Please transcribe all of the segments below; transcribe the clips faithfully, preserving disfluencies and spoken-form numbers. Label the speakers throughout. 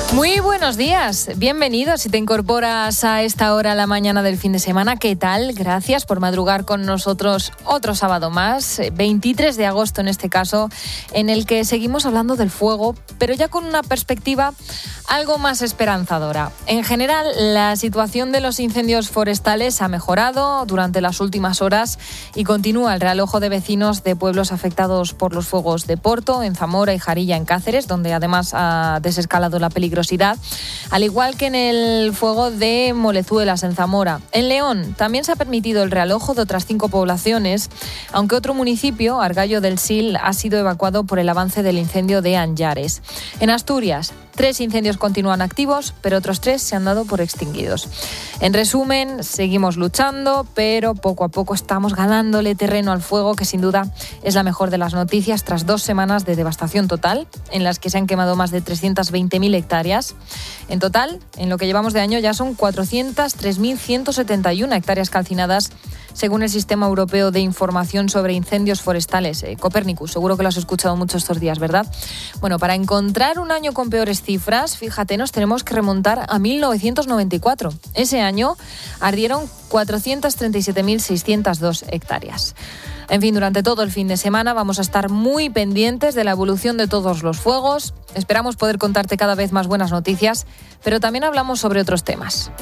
Speaker 1: Muy buenos días, bienvenidos si te incorporas a esta hora a la mañana del fin de semana. ¿Qué tal? Gracias por madrugar con nosotros otro sábado más, veintitrés de agosto en este caso, en el que seguimos hablando del fuego, pero ya con una perspectiva algo más esperanzadora. En general, la situación de los incendios forestales ha mejorado durante las últimas horas y continúa el realojo de vecinos de pueblos afectados por los fuegos de Porto, en Zamora y Jarilla, en Cáceres, donde además ha desescalado la peligrosidad, al igual que en el fuego de Molezuelas, en Zamora. En León también se ha permitido el realojo de otras cinco poblaciones, aunque otro municipio, Argallo del Sil, ha sido evacuado por el avance del incendio de Anllares. En Asturias, tres incendios continúan activos, pero otros tres se han dado por extinguidos. En resumen, seguimos luchando, pero poco a poco estamos ganándole terreno al fuego, que sin duda es la mejor de las noticias tras dos semanas de devastación total, en las que se han quemado más de trescientas veinte mil hectáreas. En total, en lo que llevamos de año ya son cuatrocientas tres mil ciento setenta y una hectáreas calcinadas, según el Sistema Europeo de Información sobre Incendios Forestales, eh, Copernicus. Seguro que lo has escuchado mucho estos días, ¿verdad? Bueno, para encontrar un año con peores cifras, fíjate, nos tenemos que remontar a mil novecientos noventa y cuatro. Ese año ardieron cuatrocientas treinta y siete mil seiscientas dos hectáreas. En fin, durante todo el fin de semana vamos a estar muy pendientes de la evolución de todos los fuegos. Esperamos poder contarte cada vez más buenas noticias, pero también hablamos sobre otros temas.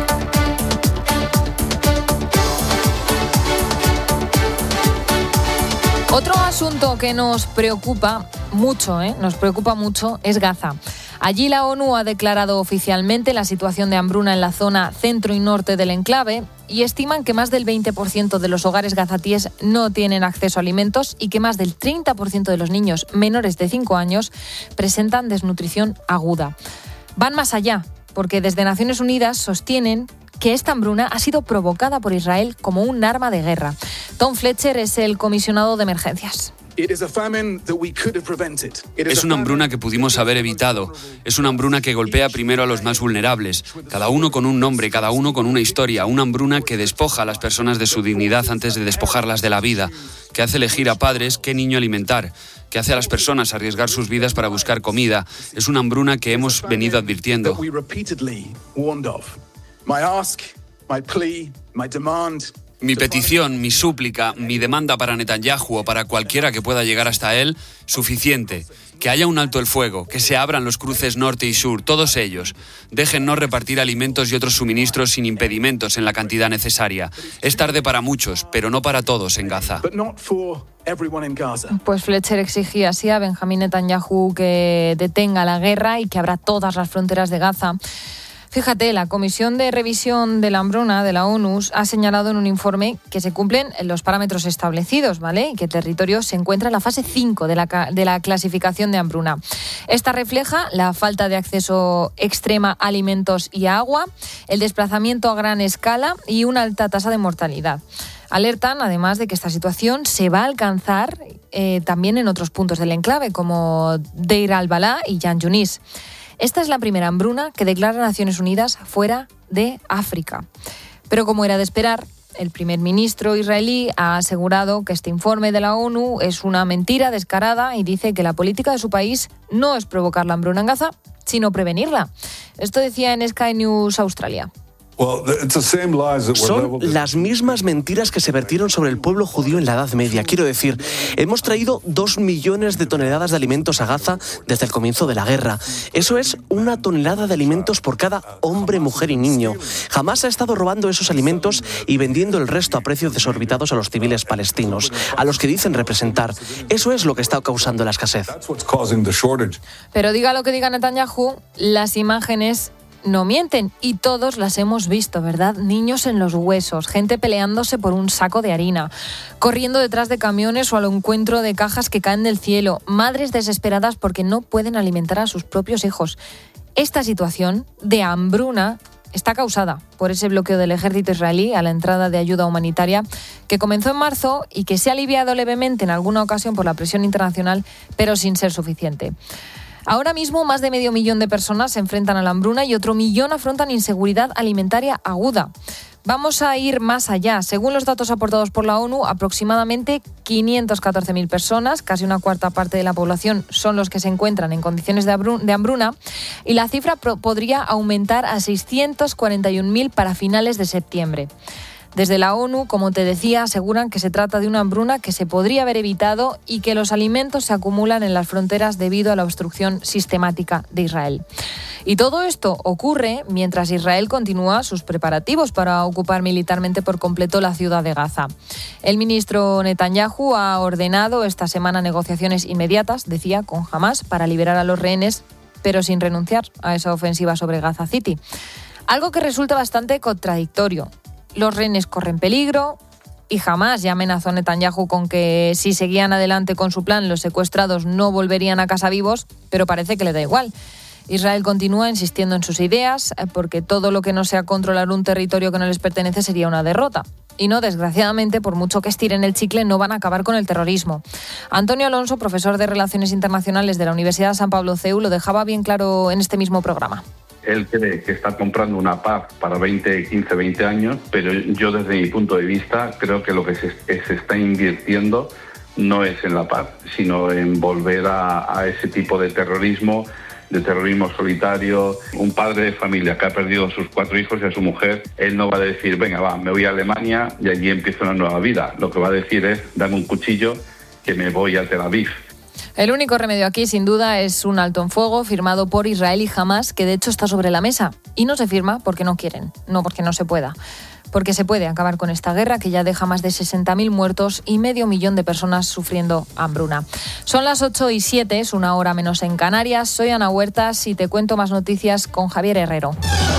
Speaker 1: Otro asunto que nos preocupa mucho, ¿eh? nos preocupa mucho, es Gaza. Allí la ONU ha declarado oficialmente la situación de hambruna en la zona centro y norte del enclave y estiman que más del veinte por ciento de los hogares gazatíes no tienen acceso a alimentos y que más del treinta por ciento de los niños menores de cinco años presentan desnutrición aguda. Van más allá, porque desde Naciones Unidas sostienen que esta hambruna ha sido provocada por Israel como un arma de guerra. Tom Fletcher es el comisionado de emergencias.
Speaker 2: Es una hambruna que pudimos haber evitado. Es una hambruna que golpea primero a los más vulnerables, cada uno con un nombre, cada uno con una historia. Una hambruna que despoja a las personas de su dignidad antes de despojarlas de la vida, que hace elegir a padres qué niño alimentar, que hace a las personas arriesgar sus vidas para buscar comida. Es una hambruna que hemos venido advirtiendo. Mi petición, mi súplica, mi demanda para Netanyahu o para cualquiera que pueda llegar hasta él, suficiente. Que haya un alto el fuego, que se abran los cruces norte y sur, todos ellos. Déjennos repartir alimentos y otros suministros sin impedimentos en la cantidad necesaria. Es tarde para muchos, pero no para todos en Gaza.
Speaker 1: Pues Fletcher exigía así a Benjamín Netanyahu que detenga la guerra y que abra todas las fronteras de Gaza. Fíjate, la Comisión de Revisión de la Hambruna de la ONU ha señalado en un informe que se cumplen los parámetros establecidos, ¿vale? Y que el territorio se encuentra en la fase cinco de la, de la clasificación de hambruna. Esta refleja la falta de acceso extrema a alimentos y a agua, el desplazamiento a gran escala y una alta tasa de mortalidad. Alertan, además, de que esta situación se va a alcanzar eh, también en otros puntos del enclave, como Deir al-Balá y Yan Yunis. Esta es la primera hambruna que declara Naciones Unidas fuera de África. Pero como era de esperar, el primer ministro israelí ha asegurado que este informe de la ONU es una mentira descarada y dice que la política de su país no es provocar la hambruna en Gaza, sino prevenirla. Esto decía en Sky News Australia.
Speaker 3: Son las mismas mentiras que se vertieron sobre el pueblo judío en la Edad Media. Quiero decir, hemos traído dos millones de toneladas de alimentos a Gaza desde el comienzo de la guerra. Eso es una tonelada de alimentos por cada hombre, mujer y niño. Jamás ha estado robando esos alimentos y vendiendo el resto a precios desorbitados a los civiles palestinos, a los que dicen representar. Eso es lo que está causando la escasez.
Speaker 1: Pero diga lo que diga Netanyahu, las imágenes no mienten y todos las hemos visto, ¿verdad? Niños en los huesos, gente peleándose por un saco de harina, corriendo detrás de camiones o al encuentro de cajas que caen del cielo, madres desesperadas porque no pueden alimentar a sus propios hijos. Esta situación de hambruna está causada por ese bloqueo del ejército israelí a la entrada de ayuda humanitaria que comenzó en marzo y que se ha aliviado levemente en alguna ocasión por la presión internacional, pero sin ser suficiente. Ahora mismo, más de medio millón de personas se enfrentan a la hambruna y otro millón afrontan inseguridad alimentaria aguda. Vamos a ir más allá. Según los datos aportados por la ONU, aproximadamente quinientas catorce mil personas, casi una cuarta parte de la población, son los que se encuentran en condiciones de hambruna, y la cifra podría aumentar a seiscientas cuarenta y un mil para finales de septiembre. Desde la ONU, como te decía, aseguran que se trata de una hambruna que se podría haber evitado y que los alimentos se acumulan en las fronteras debido a la obstrucción sistemática de Israel. Y todo esto ocurre mientras Israel continúa sus preparativos para ocupar militarmente por completo la ciudad de Gaza. El ministro Netanyahu ha ordenado esta semana negociaciones inmediatas, decía, con Hamás para liberar a los rehenes, pero sin renunciar a esa ofensiva sobre Gaza City. Algo que resulta bastante contradictorio. Los rehenes corren peligro y jamás ya amenazó Netanyahu con que si seguían adelante con su plan los secuestrados no volverían a casa vivos, pero parece que le da igual. Israel continúa insistiendo en sus ideas porque todo lo que no sea controlar un territorio que no les pertenece sería una derrota. Y no, desgraciadamente, por mucho que estiren el chicle, no van a acabar con el terrorismo. Antonio Alonso, profesor de Relaciones Internacionales de la Universidad San Pablo C E U, lo dejaba bien claro en este mismo programa.
Speaker 4: Él cree que está comprando una paz para veinte, quince, veinte años, pero yo desde mi punto de vista creo que lo que se, se está invirtiendo no es en la paz, sino en volver a, a ese tipo de terrorismo, de terrorismo solitario. Un padre de familia que ha perdido a sus cuatro hijos y a su mujer, él no va a decir, venga, va, me voy a Alemania y allí empiezo una nueva vida. Lo que va a decir es, dame un cuchillo que me voy a Tel Aviv.
Speaker 1: El único remedio aquí, sin duda, es un alto en fuego firmado por Israel y Hamás, que de hecho está sobre la mesa. Y no se firma porque no quieren, no porque no se pueda. Porque se puede acabar con esta guerra que ya deja más de sesenta mil muertos y medio millón de personas sufriendo hambruna. Son las ocho y siete, es una hora menos en Canarias. Soy Ana Huertas y te cuento más noticias con Javier Herrero.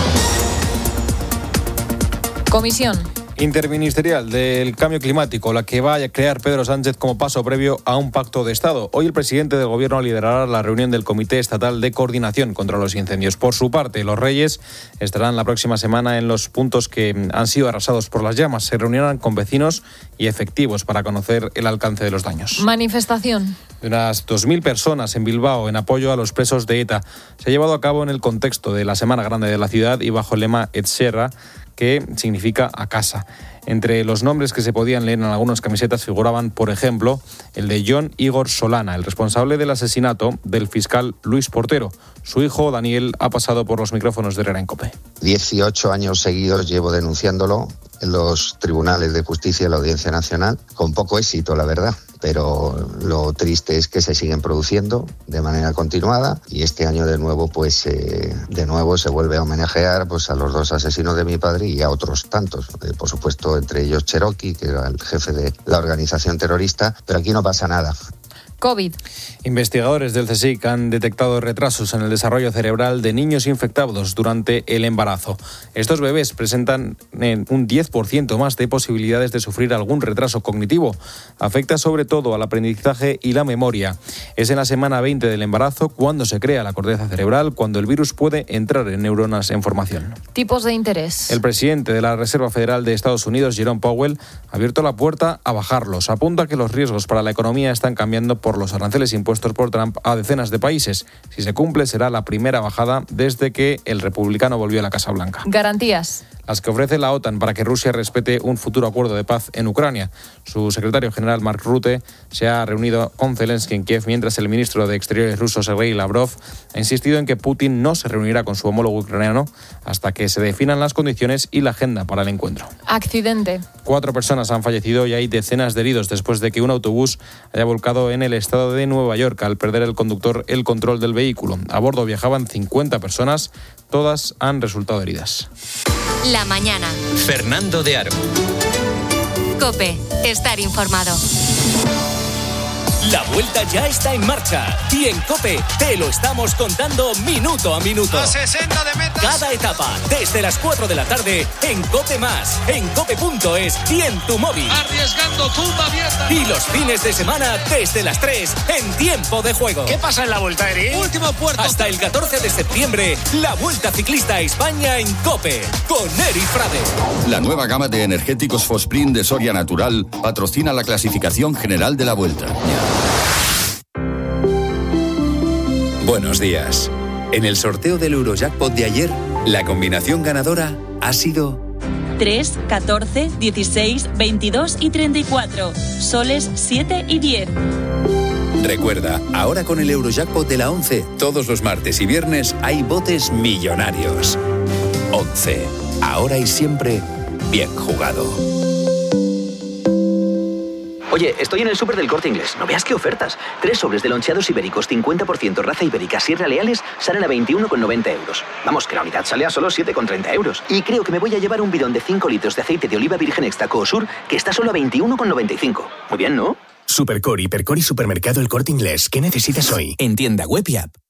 Speaker 1: Comisión
Speaker 5: interministerial del cambio climático, la que va a crear Pedro Sánchez como paso previo a un pacto de Estado. Hoy el presidente del Gobierno liderará la reunión del Comité Estatal de Coordinación contra los Incendios. Por su parte, los Reyes estarán la próxima semana en los puntos que han sido arrasados por las llamas. Se reunirán con vecinos y efectivos para conocer el alcance de los daños.
Speaker 1: Manifestación
Speaker 5: de unas dos mil personas en Bilbao en apoyo a los presos de ETA. Se ha llevado a cabo en el contexto de la Semana Grande de la ciudad y bajo el lema Et Serra, que significa a casa. Entre los nombres que se podían leer en algunas camisetas figuraban, por ejemplo, el de Jon Igor Solana, el responsable del asesinato del fiscal Luis Portero. Su hijo, Daniel, ha pasado por los micrófonos de Herrera en COPE.
Speaker 6: dieciocho años seguidos llevo denunciándolo en los tribunales de justicia de la Audiencia Nacional, con poco éxito, la verdad. Pero lo triste es que se siguen produciendo de manera continuada y este año de nuevo, pues eh, de nuevo se vuelve a homenajear pues a los dos asesinos de mi padre y a otros tantos. Eh, por supuesto, entre ellos Cherokee, que era el jefe de la organización terrorista, pero aquí no pasa nada.
Speaker 1: COVID.
Speaker 5: Investigadores del CSIC han detectado retrasos en el desarrollo cerebral de niños infectados durante el embarazo. Estos bebés presentan un diez por ciento más de posibilidades de sufrir algún retraso cognitivo. Afecta sobre todo al aprendizaje y la memoria. Es en la semana veinte del embarazo cuando se crea la corteza cerebral, cuando el virus puede entrar en neuronas en formación.
Speaker 1: Tipos de interés.
Speaker 5: El presidente de la Reserva Federal de Estados Unidos, Jerome Powell, ha abierto la puerta a bajarlos. Apunta que los riesgos para la economía están cambiando por los aranceles impuestos por Trump a decenas de países. Si se cumple, será la primera bajada desde que el republicano volvió a la Casa Blanca.
Speaker 1: Garantías.
Speaker 5: Las que ofrece la OTAN para que Rusia respete un futuro acuerdo de paz en Ucrania. Su secretario general, Mark Rutte, se ha reunido con Zelensky en Kiev, mientras el ministro de Exteriores ruso, Sergei Lavrov, ha insistido en que Putin no se reunirá con su homólogo ucraniano hasta que se definan las condiciones y la agenda para el encuentro.
Speaker 1: Accidente.
Speaker 5: Cuatro personas han fallecido y hay decenas de heridos después de que un autobús haya volcado en el estado de Nueva York al perder el conductor el control del vehículo. A bordo viajaban cincuenta personas, todas han resultado heridas.
Speaker 7: La mañana.
Speaker 8: Fernando de Aro.
Speaker 7: COPE. Estar informado.
Speaker 8: La vuelta ya está en marcha y en COPE te lo estamos contando minuto a minuto.
Speaker 9: A sesenta de metas.
Speaker 8: Cada etapa desde las cuatro de la tarde en COPE más, en cope punto es y en tu móvil.
Speaker 9: Arriesgando tumba abierta.
Speaker 8: Y los fines de semana desde las tres en Tiempo de Juego.
Speaker 9: ¿Qué pasa en la vuelta, Eri? Último puerto.
Speaker 8: Hasta el catorce de septiembre, la Vuelta Ciclista a España en COPE con Eri Frade.
Speaker 10: La nueva gama de energéticos Fosprint de Soria Natural patrocina la clasificación general de la Vuelta.
Speaker 11: Buenos días. En el sorteo del Eurojackpot de ayer, la combinación ganadora ha sido
Speaker 12: tres, catorce, dieciséis, veintidós y treinta y cuatro. Soles siete y diez.
Speaker 11: Recuerda, ahora con el Eurojackpot de la ONCE, todos los martes y viernes hay botes millonarios. ONCE, ahora y siempre, bien jugado.
Speaker 13: Oye, estoy en el súper del Corte Inglés. No veas qué ofertas. Tres sobres de loncheados ibéricos cincuenta por ciento raza ibérica Sierra Leales salen a veintiuno con noventa euros. Vamos, que la unidad sale a solo siete con treinta euros. Y creo que me voy a llevar un bidón de cinco litros de aceite de oliva virgen extra Coosur, que está solo a veintiuno con noventa y cinco. Muy bien, ¿no?
Speaker 14: Supercore, Hipercore y Supermercado El Corte Inglés. ¿Qué necesitas hoy? En tienda web y app.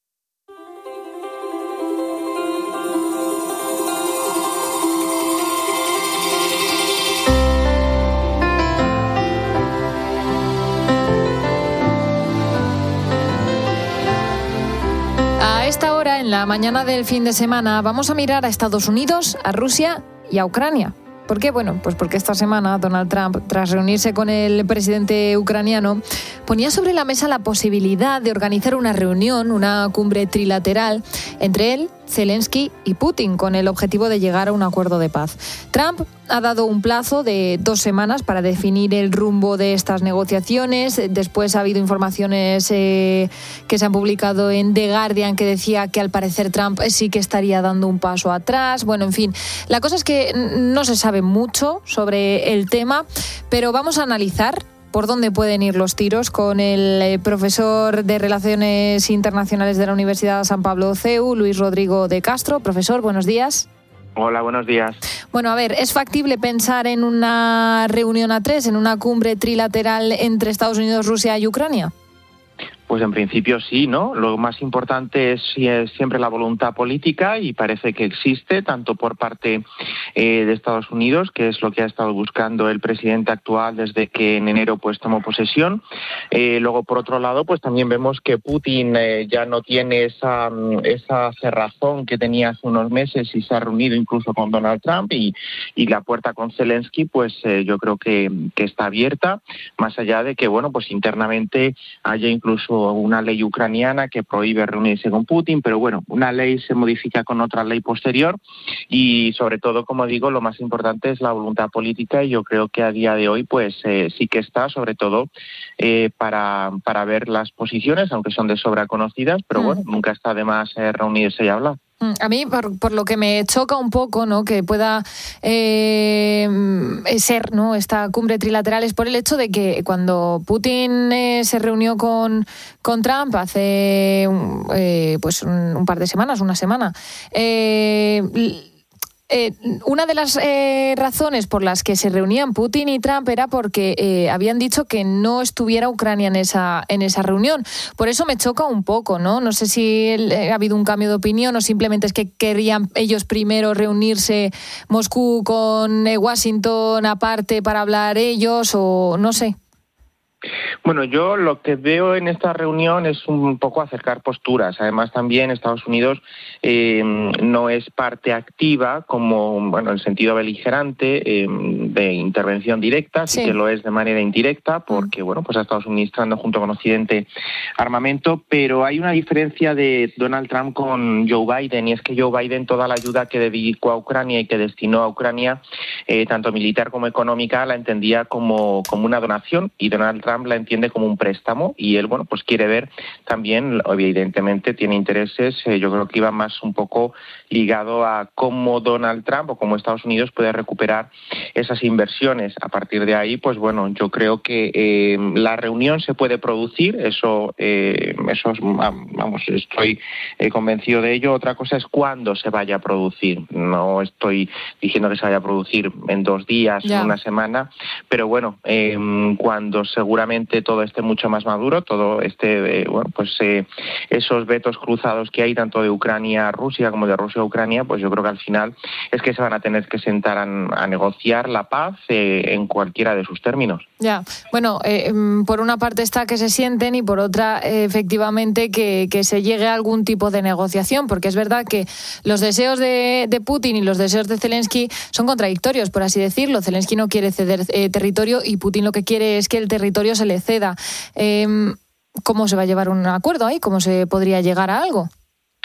Speaker 1: A esta hora, en la mañana del fin de semana, vamos a mirar a Estados Unidos, a Rusia y a Ucrania. ¿Por qué? Bueno, pues porque esta semana Donald Trump, tras reunirse con el presidente ucraniano, ponía sobre la mesa la posibilidad de organizar una reunión, una cumbre trilateral entre él, Zelensky y Putin, con el objetivo de llegar a un acuerdo de paz. Trump ha dado un plazo de dos semanas para definir el rumbo de estas negociaciones. Después ha habido informaciones eh, que se han publicado en The Guardian que decía que al parecer Trump sí que estaría dando un paso atrás. Bueno, en fin, la cosa es que no se sabe mucho sobre el tema, pero vamos a analizar por dónde pueden ir los tiros con el profesor de Relaciones Internacionales de la Universidad San Pablo C E U, Luis Rodrigo de Castro. Profesor, buenos días.
Speaker 15: Hola, buenos días.
Speaker 1: Bueno, a ver, ¿es factible pensar en una reunión a tres, en una cumbre trilateral entre Estados Unidos, Rusia y Ucrania?
Speaker 15: Pues en principio sí, ¿no? Lo más importante es, es siempre la voluntad política y parece que existe, tanto por parte eh, de Estados Unidos, que es lo que ha estado buscando el presidente actual desde que en enero pues tomó posesión. Eh, luego, por otro lado, pues también vemos que Putin eh, ya no tiene esa, esa cerrazón que tenía hace unos meses y se ha reunido incluso con Donald Trump y, y la puerta con Zelensky, pues eh, yo creo que, que está abierta, más allá de que, bueno, pues internamente haya incluso una ley ucraniana que prohíbe reunirse con Putin, pero bueno, una ley se modifica con otra ley posterior y sobre todo, como digo, lo más importante es la voluntad política y yo creo que a día de hoy pues eh, sí que está, sobre todo eh, para, para ver las posiciones, aunque son de sobra conocidas, pero mm. bueno, nunca está de más eh, reunirse y hablar.
Speaker 1: A mí, por, por lo que me choca un poco, ¿no?, que pueda eh, ser, ¿no?, esta cumbre trilateral, es por el hecho de que cuando Putin eh, se reunió con, con Trump hace eh, pues un, un par de semanas, una semana, eh, Eh, una de las eh, razones por las que se reunían Putin y Trump era porque eh, habían dicho que no estuviera Ucrania en esa en esa reunión. Por eso me choca un poco, ¿no? No sé si eh, ha habido un cambio de opinión o simplemente es que querían ellos primero reunirse Moscú con eh, Washington aparte para hablar ellos o no sé.
Speaker 15: Bueno, yo lo que veo en esta reunión es un poco acercar posturas. Además, también Estados Unidos eh, no es parte activa, como, bueno, en sentido beligerante, eh, de intervención directa, sí. sí que lo es de manera indirecta, porque, bueno, pues ha estado suministrando junto con Occidente armamento, pero hay una diferencia de Donald Trump con Joe Biden, y es que Joe Biden toda la ayuda que dedicó a Ucrania y que destinó a Ucrania, eh, tanto militar como económica, la entendía como, como una donación, y Donald Trump la entiende como un préstamo y él, bueno, pues quiere ver también, evidentemente tiene intereses, eh, yo creo que iba más un poco ligado a cómo Donald Trump o cómo Estados Unidos puede recuperar esas inversiones. A partir de ahí, pues bueno, yo creo que eh, la reunión se puede producir, eso, eh, eso vamos, estoy eh, convencido de ello. Otra cosa es cuándo se vaya a producir. No estoy diciendo que se vaya a producir en dos días, yeah. en una semana, pero bueno, eh, cuando seguramente todo esté mucho más maduro, todo este, eh, bueno, pues eh, esos vetos cruzados que hay tanto de Ucrania a Rusia como de Rusia a Ucrania, pues yo creo que al final es que se van a tener que sentar a, a negociar la paz eh, en cualquiera de sus términos.
Speaker 1: Ya, bueno, eh, por una parte está que se sienten y por otra, eh, efectivamente, que, que se llegue a algún tipo de negociación, porque es verdad que los deseos de, de Putin y los deseos de Zelensky son contradictorios, por así decirlo. Zelensky no quiere ceder eh, territorio y Putin lo que quiere es que el territorio se le ceda. Eh, ¿Cómo se va a llevar un acuerdo ahí? ¿Cómo se podría llegar a algo?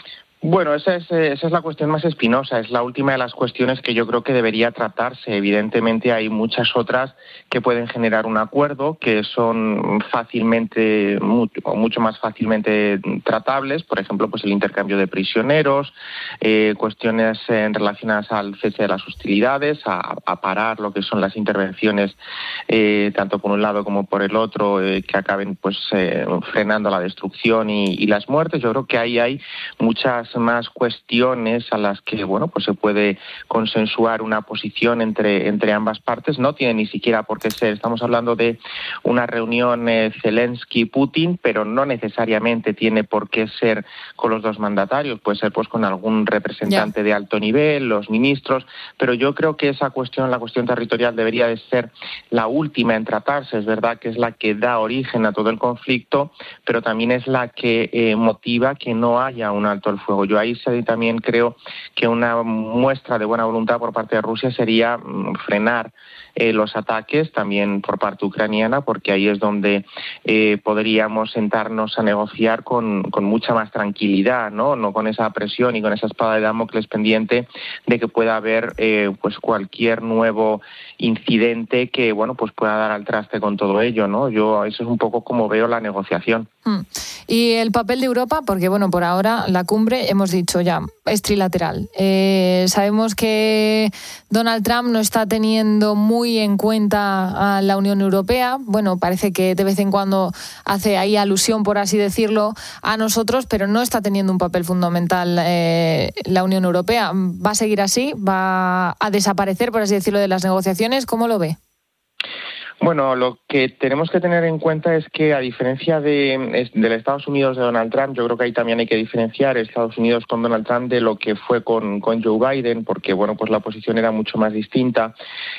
Speaker 15: Bueno, esa es, esa es la cuestión más espinosa, es la última de las cuestiones que yo creo que debería tratarse. Evidentemente hay muchas otras que pueden generar un acuerdo, que son fácilmente, mucho, mucho más fácilmente tratables, por ejemplo, pues el intercambio de prisioneros, eh, cuestiones eh, relacionadas al cese de las hostilidades, a, a parar lo que son las intervenciones, eh, tanto por un lado como por el otro, eh, que acaben pues eh, frenando la destrucción y, y las muertes. Yo creo que ahí hay muchas más cuestiones a las que bueno pues se puede consensuar una posición entre entre ambas partes. No tiene ni siquiera por qué ser, estamos hablando de una reunión eh, Zelensky-Putin, pero no necesariamente tiene por qué ser con los dos mandatarios, puede ser pues con algún representante yeah. de alto nivel, los ministros, pero yo creo que esa cuestión, la cuestión territorial, debería de ser la última en tratarse. Es verdad que es la que da origen a todo el conflicto, pero también es la que eh, motiva que no haya un alto el fuego. Yo ahí también creo que una muestra de buena voluntad por parte de Rusia sería frenar eh, los ataques también por parte ucraniana, porque ahí es donde eh, podríamos sentarnos a negociar con, con mucha más tranquilidad, ¿no? No con esa presión y con esa espada de Damocles pendiente de que pueda haber eh, pues cualquier nuevo incidente que bueno pues pueda dar al traste con todo ello, ¿no? Yo eso es un poco como veo la negociación.
Speaker 1: Hmm. Y el papel de Europa, porque bueno, por ahora la cumbre, hemos dicho ya, es trilateral. Eh, sabemos que Donald Trump no está teniendo muy en cuenta a la Unión Europea. Bueno, parece que de vez en cuando hace ahí alusión, por así decirlo, a nosotros, pero no está teniendo un papel fundamental eh, la Unión Europea. ¿Va a seguir así? ¿Va a desaparecer, por así decirlo, de las negociaciones? ¿Cómo lo ve?
Speaker 15: Bueno, lo que tenemos que tener en cuenta es que, a diferencia de, del Estados Unidos de Donald Trump, yo creo que ahí también hay que diferenciar Estados Unidos con Donald Trump de lo que fue con, con Joe Biden, porque bueno, pues la posición era mucho más distinta.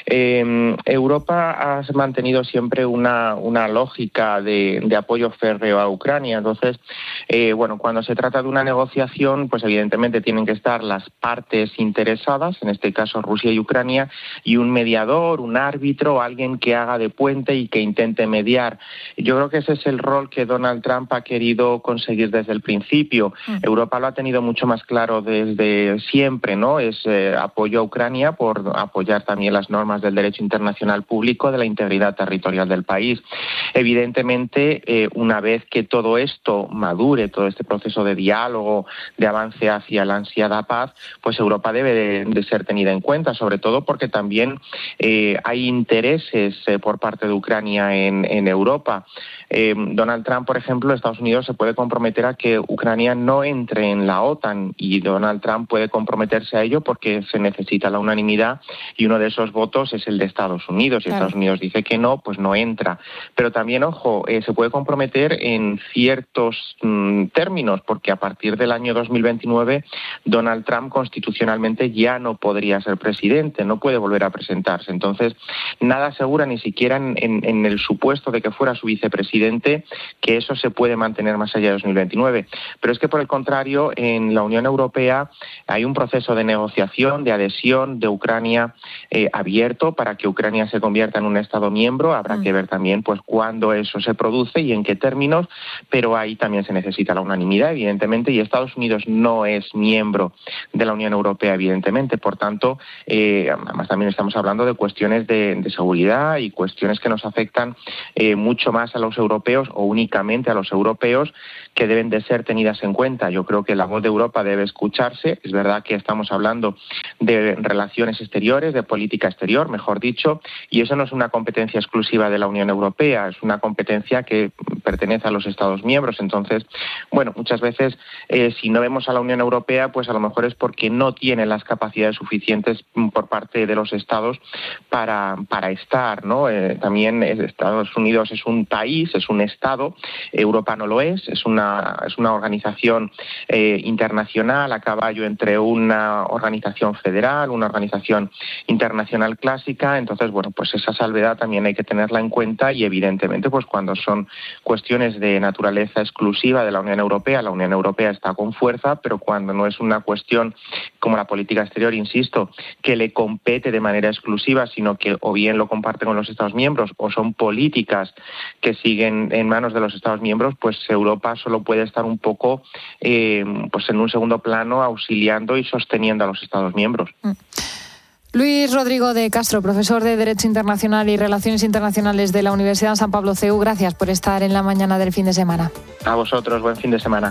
Speaker 15: Eh, Europa ha mantenido siempre una, una lógica de, de apoyo férreo a Ucrania. Entonces, eh, bueno, cuando se trata de una negociación, pues evidentemente tienen que estar las partes interesadas, en este caso Rusia y Ucrania, y un mediador, un árbitro, alguien que haga de puente y que intente mediar. Yo creo que ese es el rol que Donald Trump ha querido conseguir desde el principio. Uh-huh. Europa lo ha tenido mucho más claro desde siempre, ¿no? Es eh, apoyo a Ucrania por apoyar también las normas del derecho internacional público, de la integridad territorial del país. Evidentemente, eh, una vez que todo esto madure, todo este proceso de diálogo, de avance hacia la ansiada paz, pues Europa debe de, de ser tenida en cuenta, sobre todo porque también eh, hay intereses eh, por parte de Ucrania en, en Europa. Eh, Donald Trump, por ejemplo, Estados Unidos se puede comprometer a que Ucrania no entre en la OTAN, y Donald Trump puede comprometerse a ello porque se necesita la unanimidad, y uno de esos votos es el de Estados Unidos. Si claro. Estados Unidos dice que no, pues no entra. Pero también, ojo, eh, se puede comprometer en ciertos mm, términos, porque a partir del año dos mil veintinueve Donald Trump constitucionalmente ya no podría ser presidente, no puede volver a presentarse. Entonces, nada asegura, ni siquiera en, en, en el supuesto de que fuera su vicepresidente, que eso se puede mantener más allá de dos mil veintinueve. Pero es que, por el contrario, en la Unión Europea hay un proceso de negociación, de adhesión de Ucrania eh, abierto para que Ucrania se convierta en un Estado miembro. Habrá mm. que ver también pues cuándo eso se produce y en qué términos, pero ahí también se necesita la unanimidad, evidentemente, y Estados Unidos no es miembro de la Unión Europea, evidentemente. Por tanto, eh, además también estamos hablando de cuestiones de, de seguridad y cuestiones que nos afectan eh, mucho más a los europeos, o únicamente a los europeos, que deben de ser tenidas en cuenta. Yo creo que la voz de Europa debe escucharse. Es verdad que estamos hablando de relaciones exteriores, de política exterior, mejor dicho, y eso no es una competencia exclusiva de la Unión Europea, es una competencia que pertenece a los Estados miembros. Entonces, bueno, muchas veces eh, si no vemos a la Unión Europea, pues a lo mejor es porque no tiene las capacidades suficientes por parte de los Estados para, para estar, ¿no? Eh, también Estados Unidos es un país, es un Estado, Europa no lo es, es una, es una organización eh, internacional a caballo entre una organización federal, una organización internacional clásica. Entonces, bueno, pues esa salvedad también hay que tenerla en cuenta, y evidentemente pues cuando son cuestiones cuestiones de naturaleza exclusiva de la Unión Europea, la Unión Europea está con fuerza, pero cuando no es una cuestión como la política exterior, insisto, que le compete de manera exclusiva, sino que o bien lo comparte con los Estados miembros o son políticas que siguen en manos de los Estados miembros, pues Europa solo puede estar un poco eh, pues en un segundo plano auxiliando y sosteniendo a los Estados miembros.
Speaker 1: Mm. Luis Rodrigo de Castro, profesor de Derecho Internacional y Relaciones Internacionales de la Universidad San Pablo C E U, gracias por estar en la mañana del fin de semana.
Speaker 15: A vosotros, buen fin de semana.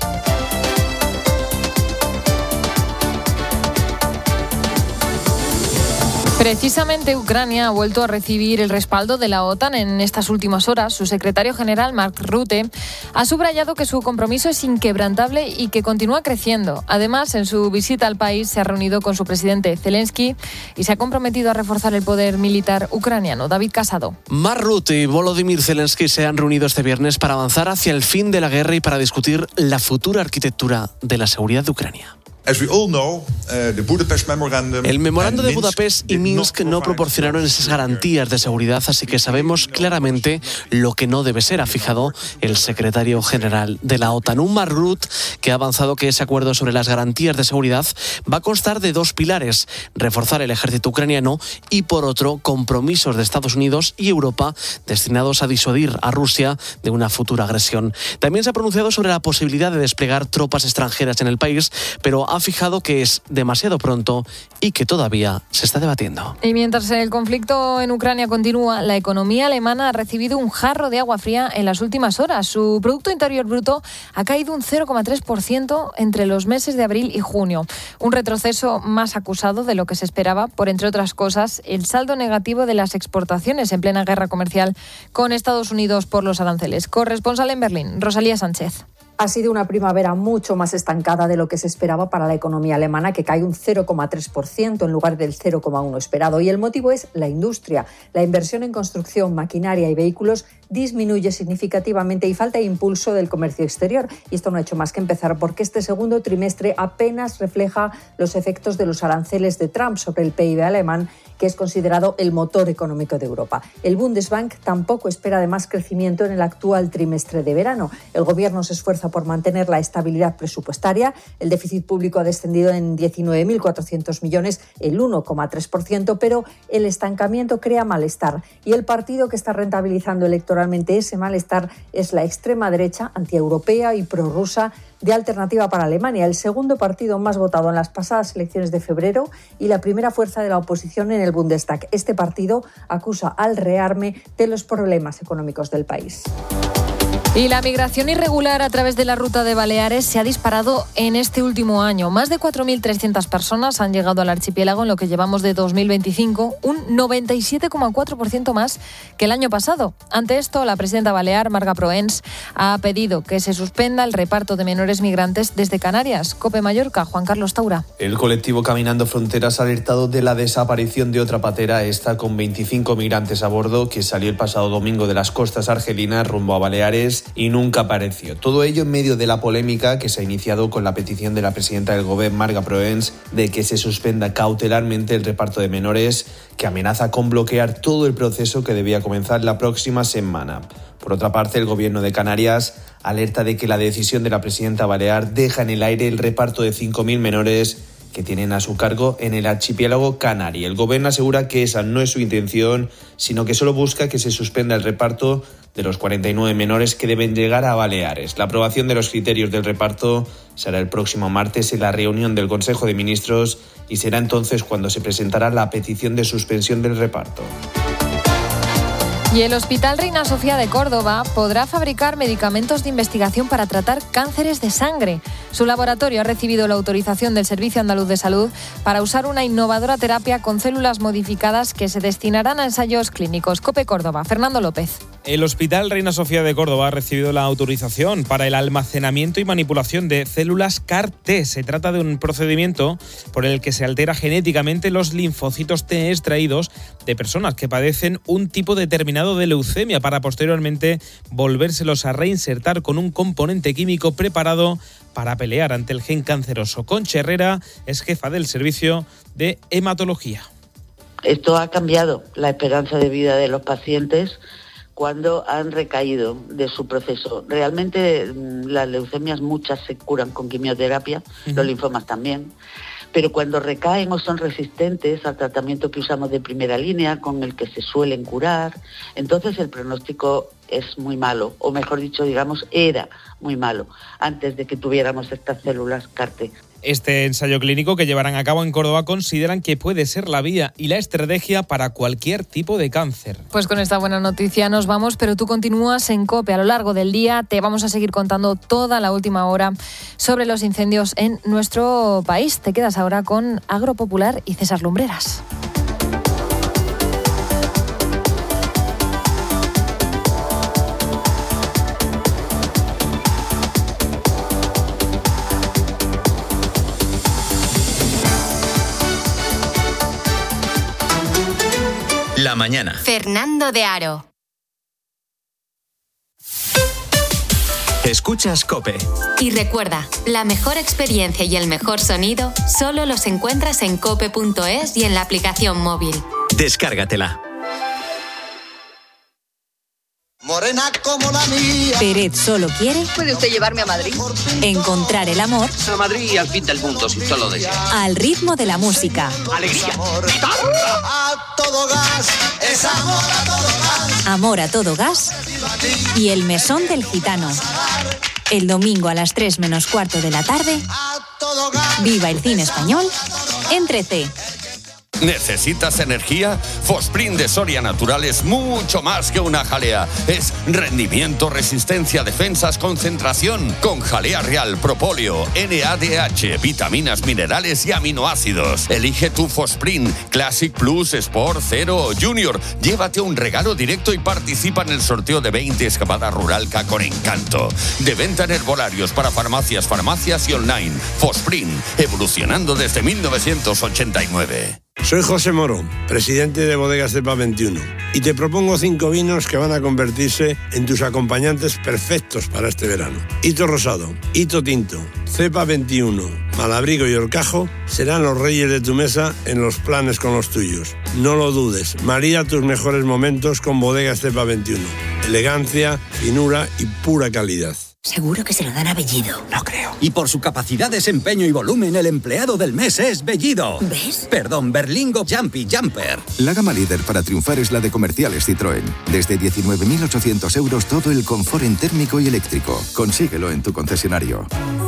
Speaker 1: Precisamente Ucrania ha vuelto a recibir el respaldo de la OTAN en estas últimas horas. Su secretario general, Mark Rutte, ha subrayado que su compromiso es inquebrantable y que continúa creciendo. Además, en su visita al país se ha reunido con su presidente Zelensky y se ha comprometido a reforzar el poder militar ucraniano. David Casado.
Speaker 3: Mark Rutte y Volodymyr Zelensky se han reunido este viernes para avanzar hacia el fin de la guerra y para discutir la futura arquitectura de la seguridad de Ucrania. El memorando de Budapest y Minsk no proporcionaron esas garantías de seguridad, así que sabemos claramente lo que no debe ser, ha fijado el secretario general de la OTAN. Un Mark Rutte que ha avanzado que ese acuerdo sobre las garantías de seguridad va a constar de dos pilares: reforzar el ejército ucraniano y, por otro, compromisos de Estados Unidos y Europa destinados a disuadir a Rusia de una futura agresión. También se ha pronunciado sobre la posibilidad de desplegar tropas extranjeras en el país, pero ha fijado que es demasiado pronto y que todavía se está debatiendo.
Speaker 1: Y mientras el conflicto en Ucrania continúa, la economía alemana ha recibido un jarro de agua fría en las últimas horas. Su Producto Interior Bruto ha caído un cero coma tres por ciento entre los meses de abril y junio. Un retroceso más acusado de lo que se esperaba por, entre otras cosas, el saldo negativo de las exportaciones en plena guerra comercial con Estados Unidos por los aranceles. Corresponsal en Berlín, Rosalía Sánchez.
Speaker 16: Ha sido una primavera mucho más estancada de lo que se esperaba para la economía alemana, que cae un cero coma tres por ciento en lugar del cero coma uno por ciento esperado. Y el motivo es la industria. La inversión en construcción, maquinaria y vehículos disminuye significativamente y falta impulso del comercio exterior. Y esto no ha hecho más que empezar porque este segundo trimestre apenas refleja los efectos de los aranceles de Trump sobre el P I B alemán, que es considerado el motor económico de Europa. El Bundesbank tampoco espera de más crecimiento en el actual trimestre de verano. El gobierno se esfuerza por mantener la estabilidad presupuestaria. El déficit público ha descendido en diecinueve mil cuatrocientos millones, el uno coma tres por ciento, pero el estancamiento crea malestar. Y el partido que está rentabilizando electoralmente ese malestar es la extrema derecha, antieuropea y prorrusa, de Alternativa para Alemania, el segundo partido más votado en las pasadas elecciones de febrero y la primera fuerza de la oposición en el Bundestag. Este partido acusa al Rearme de los problemas económicos del país.
Speaker 1: Y la migración irregular a través de la ruta de Baleares se ha disparado en este último año. Más de cuatro mil trescientas personas han llegado al archipiélago en lo que llevamos de dos mil veinticinco, un noventa y siete coma cuatro por ciento más que el año pasado. Ante esto, la presidenta balear, Marga Proens, ha pedido que se suspenda el reparto de menores migrantes desde Canarias. COPE Mallorca, Juan Carlos Taura.
Speaker 17: El colectivo Caminando Fronteras ha alertado de la desaparición de otra patera, esta con veinticinco migrantes a bordo, que salió el pasado domingo de las costas argelinas rumbo a Baleares y nunca apareció. Todo ello en medio de la polémica que se ha iniciado con la petición de la presidenta del Gobierno, Marga Proens, de que se suspenda cautelarmente el reparto de menores, que amenaza con bloquear todo el proceso que debía comenzar la próxima semana. Por otra parte, el Gobierno de Canarias alerta de que la decisión de la presidenta balear deja en el aire el reparto de cinco mil menores que tienen a su cargo en el archipiélago canario. El Gobierno asegura que esa no es su intención, sino que solo busca que se suspenda el reparto de los cuarenta y nueve menores que deben llegar a Baleares. La aprobación de los criterios del reparto será el próximo martes en la reunión del Consejo de Ministros y será entonces cuando se presentará la petición de suspensión del reparto.
Speaker 1: Y el Hospital Reina Sofía de Córdoba podrá fabricar medicamentos de investigación para tratar cánceres de sangre. Su laboratorio ha recibido la autorización del Servicio Andaluz de Salud para usar una innovadora terapia con células modificadas que se destinarán a ensayos clínicos. COPE Córdoba, Fernando López.
Speaker 18: El Hospital Reina Sofía de Córdoba ha recibido la autorización para el almacenamiento y manipulación de células C A R T. Se trata de un procedimiento por el que se altera genéticamente los linfocitos T extraídos de personas que padecen un tipo determinado de leucemia para posteriormente volvérselos a reinsertar con un componente químico preparado para pelear ante el gen canceroso. Concha Herrera es jefa del servicio de hematología.
Speaker 19: Esto ha cambiado la esperanza de vida de los pacientes cuando han recaído de su proceso. Realmente las leucemias muchas se curan con quimioterapia, uh-huh. los linfomas también, pero cuando recaen o son resistentes al tratamiento que usamos de primera línea, con el que se suelen curar, entonces el pronóstico es muy malo, o mejor dicho, digamos, era muy malo, antes de que tuviéramos estas células C A R T.
Speaker 18: Este ensayo clínico que llevarán a cabo en Córdoba consideran que puede ser la vía y la estrategia para cualquier tipo de cáncer.
Speaker 1: Pues con esta buena noticia nos vamos, pero tú continúas en COPE. A lo largo del día te vamos a seguir contando toda la última hora sobre los incendios en nuestro país. Te quedas ahora con Agropopular y César Lumbreras.
Speaker 20: La mañana.
Speaker 7: Fernando de Aro.
Speaker 20: Escuchas COPE.
Speaker 7: Y recuerda, la mejor experiencia y el mejor sonido solo los encuentras en cope punto es y en la aplicación móvil.
Speaker 20: Descárgatela.
Speaker 21: Morena como la mía.
Speaker 22: Peret solo quiere...
Speaker 23: ¿Puede usted llevarme a Madrid?
Speaker 22: Encontrar el amor...
Speaker 24: A Madrid y al fin del mundo, si usted lo desea.
Speaker 22: Al ritmo de la música.
Speaker 24: ¡Alegría!
Speaker 21: A todo gas, es amor a todo gas.
Speaker 22: Amor a todo gas y el mesón del gitano. El domingo a las tres menos cuarto de la tarde, viva el cine español en trece.
Speaker 10: ¿Necesitas energía? Fosprint de Soria Natural es mucho más que una jalea. Es rendimiento, resistencia, defensas, concentración. Con jalea real, propóleo, N A D H, vitaminas, minerales y aminoácidos. Elige tu Fosprint Classic Plus, Sport, Zero o Junior. Llévate un regalo directo y participa en el sorteo de veinte escapadas Ruralca con encanto. De venta en herbolarios para farmacias, farmacias y online. Fosprint, evolucionando desde mil novecientos ochenta y nueve.
Speaker 25: Soy José Moro, presidente de Bodegas Cepa veintiuno, y te propongo cinco vinos que van a convertirse en tus acompañantes perfectos para este verano. Hito Rosado, Hito Tinto, Cepa veintiuno, Malabrigo y Horcajo serán los reyes de tu mesa en los planes con los tuyos. No lo dudes, marida tus mejores momentos con Bodegas Cepa veintiuno. Elegancia, finura y pura calidad.
Speaker 26: Seguro que se lo dan a Bellido.
Speaker 27: No creo. Y por su capacidad, desempeño y volumen, el empleado del mes es Bellido.
Speaker 26: ¿Ves?
Speaker 27: Perdón, Berlingo Jumpy Jumper.
Speaker 28: La gama líder para triunfar es la de Comerciales Citroën. Desde diecinueve mil ochocientos euros todo el confort en térmico y eléctrico. Consíguelo en tu concesionario.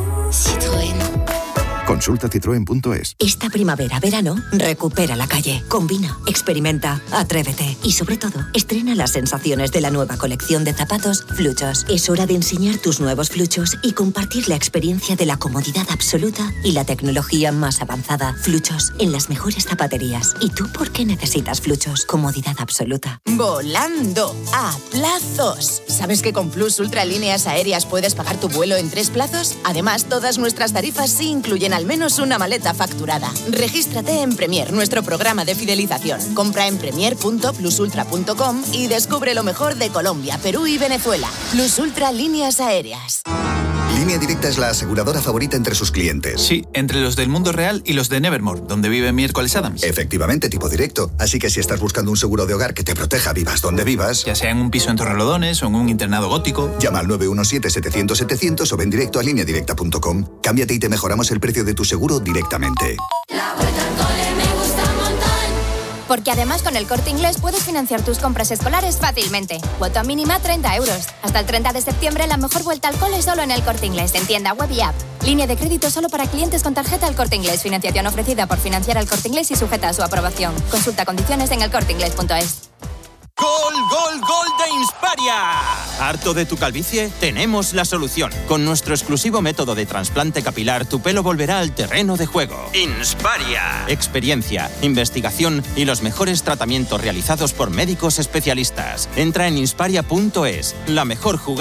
Speaker 26: Citroën.
Speaker 28: Consulta citroen punto es.
Speaker 26: Esta primavera, verano, recupera la calle. Combina, experimenta, atrévete. Y sobre todo, estrena las sensaciones de la nueva colección de zapatos Fluchos. Es hora de enseñar tus nuevos Fluchos y compartir la experiencia de la comodidad absoluta y la tecnología más avanzada. Fluchos, en las mejores zapaterías. ¿Y tú por qué necesitas Fluchos? Comodidad absoluta.
Speaker 29: Volando a plazos. ¿Sabes que con Plus Ultra Líneas Aéreas puedes pagar tu vuelo en tres plazos? Además, todas nuestras tarifas sí incluyen al menos una maleta facturada. Regístrate en Premier, nuestro programa de fidelización. Compra en premier punto plus ultra punto com y descubre lo mejor de Colombia, Perú y Venezuela. Plus Ultra Líneas Aéreas.
Speaker 30: Línea Directa es la aseguradora favorita entre sus clientes.
Speaker 31: Sí, entre los del mundo real y los de Nevermore, donde vive Miércoles Adams.
Speaker 30: Efectivamente, tipo directo. Así que si estás buscando un seguro de hogar que te proteja vivas donde vivas...
Speaker 31: Ya sea en un piso en Torrelodones o en un internado gótico...
Speaker 30: Llama al nueve uno siete, setecientos, setecientos o ven directo a línea directa punto com. Cámbiate y te mejoramos el precio de tu seguro directamente.
Speaker 32: La vuelta al cole me gusta un montón. Porque además con el Corte Inglés puedes financiar tus compras escolares fácilmente. Cuota mínima treinta euros. Hasta el treinta de septiembre la mejor vuelta al cole solo en el Corte Inglés, en tienda web y app. Línea de crédito solo para clientes con tarjeta El Corte Inglés. Financiación ofrecida por Financiar al Corte Inglés y sujeta a su aprobación. Consulta condiciones en el corte inglés punto es.
Speaker 33: ¡Gol, gol, gol de Insparia! ¿Harto de tu calvicie? Tenemos la solución. Con nuestro exclusivo método de trasplante capilar, tu pelo volverá al terreno de juego. Insparia. Experiencia, investigación y los mejores tratamientos realizados por médicos especialistas. Entra en insparia punto es. La mejor jugada